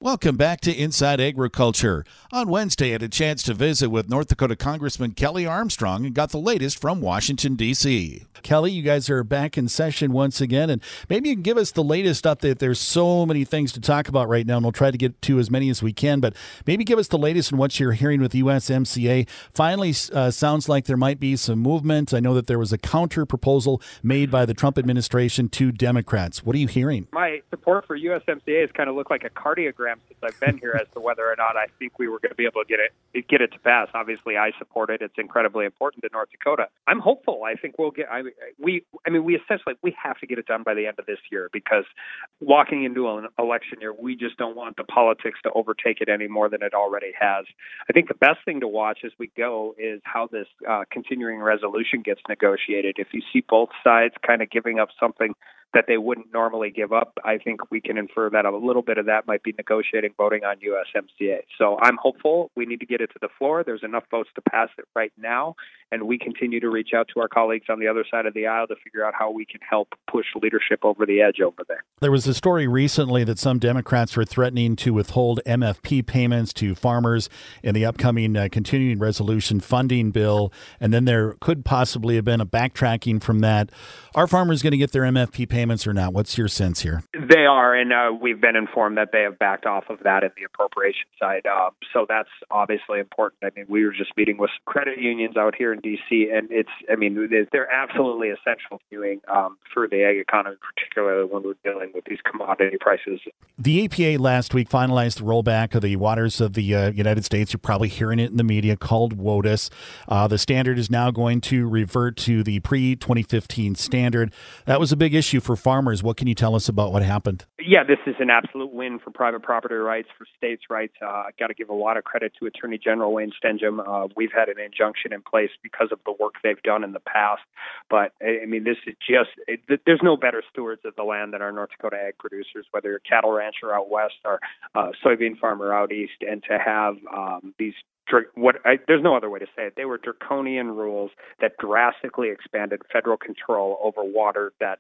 Welcome back to Inside Agriculture. On Wednesday, I had a chance to visit with North Dakota Congressman Kelly Armstrong and got the latest from Washington, D.C. Kelly, you guys are back in session once again, and maybe you can give us the latest update. There's so many things to talk about right now, and we'll try to get to as many as we can, but maybe give us the latest on what you're hearing with USMCA. Finally, sounds like there might be some movement. I know that there was a counter proposal made by the Trump administration to Democrats. What are you hearing? My support for USMCA has kind of looked like a cardiogram since I've been here as to whether or not I think we were going to be able to get it to pass. Obviously, I support it. It's incredibly important to North Dakota. I'm hopeful. I think we'll get. We essentially have to get it done by the end of this year, because walking into an election year, we just don't want the politics to overtake it any more than it already has. I think the best thing to watch as we go is how this continuing resolution gets negotiated. If you see both sides kind of giving up something that they wouldn't normally give up, I think we can infer that a little bit of that might be negotiating voting on USMCA. So I'm hopeful. We need to get it to the floor. There's enough votes to pass it right now, and we continue to reach out to our colleagues on the other side of the aisle to figure out how we can help push leadership over the edge over there. There was a story recently that some Democrats were threatening to withhold MFP payments to farmers in the upcoming continuing resolution funding bill, and then there could possibly have been a backtracking from that. Are farmers going to get their MFP payments or not? What's your sense here? They are, and we've been informed that they have backed off of that in the appropriation side. So that's obviously important. I mean, we were just meeting with credit unions out here in D.C., and they're absolutely essential to for the ag economy, particularly when we're dealing with these commodity prices. The EPA last week finalized the rollback of the waters of the United States. You're probably hearing it in the media, called WOTUS. The standard is now going to revert to the pre-2015 standard. That was a big issue for farmers. What can you tell us about what happened? Yeah, this is an absolute win for private property rights, for states' rights. I got to give a lot of credit to Attorney General Wayne Stenjum. We've had an injunction in place because of the work they've done in the past. But, I mean, this is there's no better stewards of the land than our North Dakota ag producers, whether you're a cattle rancher out west or soybean farmer out east, and to have these there's no other way to say it. They were draconian rules that drastically expanded federal control over water that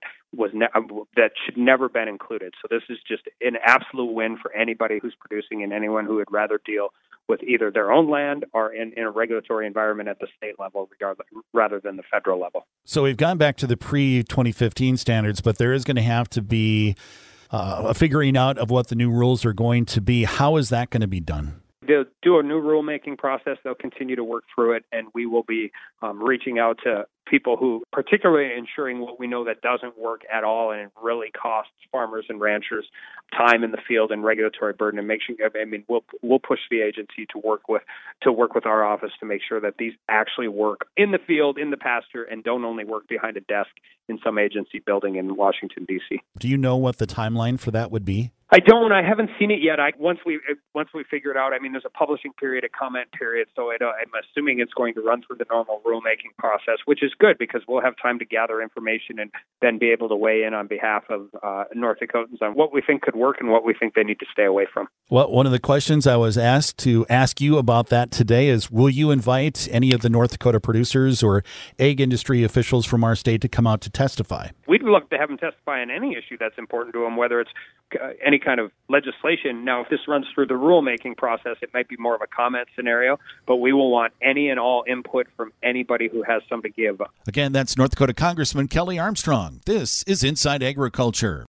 should never been included. So this is just an absolute win for anybody who's producing and anyone who would rather deal with either their own land or in a regulatory environment at the state level, rather than the federal level. So we've gone back to the pre-2015 standards, but there is going to have to be a figuring out of what the new rules are going to be. How is that going to be done? They'll do a new rulemaking process. They'll continue to work through it, and we will be reaching out to people who, particularly ensuring what we know that doesn't work at all and it really costs farmers and ranchers time in the field and regulatory burden, and we'll push the agency to work with our office to make sure that these actually work in the field, in the pasture, and don't only work behind a desk in some agency building in Washington, D.C. Do you know what the timeline for that would be? I don't. I haven't seen it yet. Once we figure it out, there's a publishing period, a comment period, so I'm assuming it's going to run through the normal rulemaking process, which is good because we'll have time to gather information and then be able to weigh in on behalf of North Dakotans on what we think could work and what we think they need to stay away from. Well, one of the questions I was asked to ask you about that today is, will you invite any of the North Dakota producers or ag industry officials from our state to come out to testify? We'd love to have them testify on any issue that's important to them, whether it's any kind of legislation. Now, if this runs through the rulemaking process, it might be more of a comment scenario, but we will want any and all input from anybody who has some to give. Again, that's North Dakota Congressman Kelly Armstrong. This is Inside Agriculture.